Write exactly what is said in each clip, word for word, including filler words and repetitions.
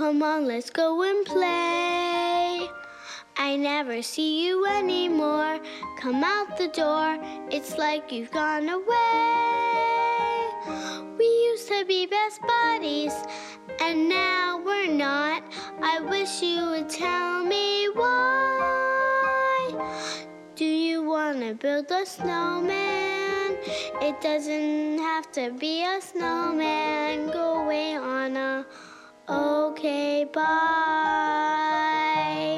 Come on, let's go and play. I never see you anymore. Come out the door, it's like you've gone away. We used to be best buddies, and now we're not. I wish you would tell me why. Do you want to build a snowman? It doesn't have to be a snowman. Go away, Anna. Okay, bye.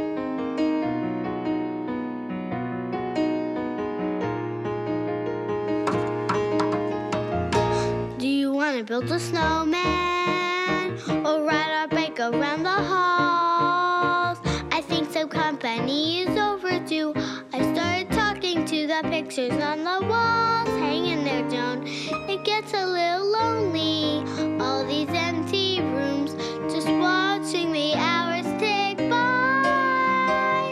Do you want to build a snowman or ride our bike around the halls? I think some company is overdue. I started talking to the pictures on the walls. Hang in there, Joan. It gets a little lonely. All these empty rooms, just watching the hours tick by.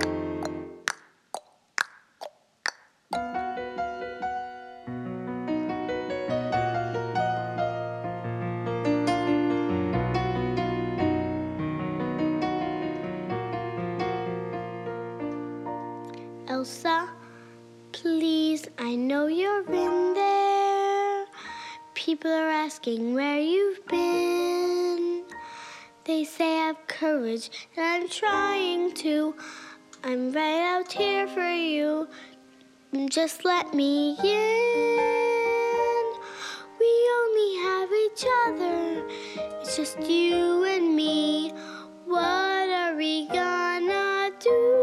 Elsa, please, I know you're in there. People are asking where you've been. They say I have courage, and I'm trying to. I'm right out here for you. Just let me in. We only have each other. It's just you and me. What are we gonna do?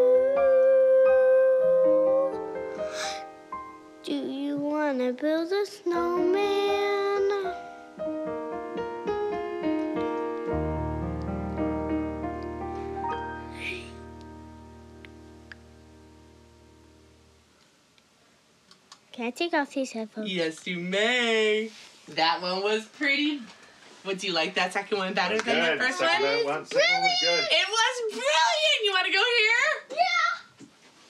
Do you want to build a snowman? Can I take off these headphones? Yes, you may. That one was pretty. Would you like that second one better than Good. the first Second one? one, second one was good. It was brilliant. You want to go here?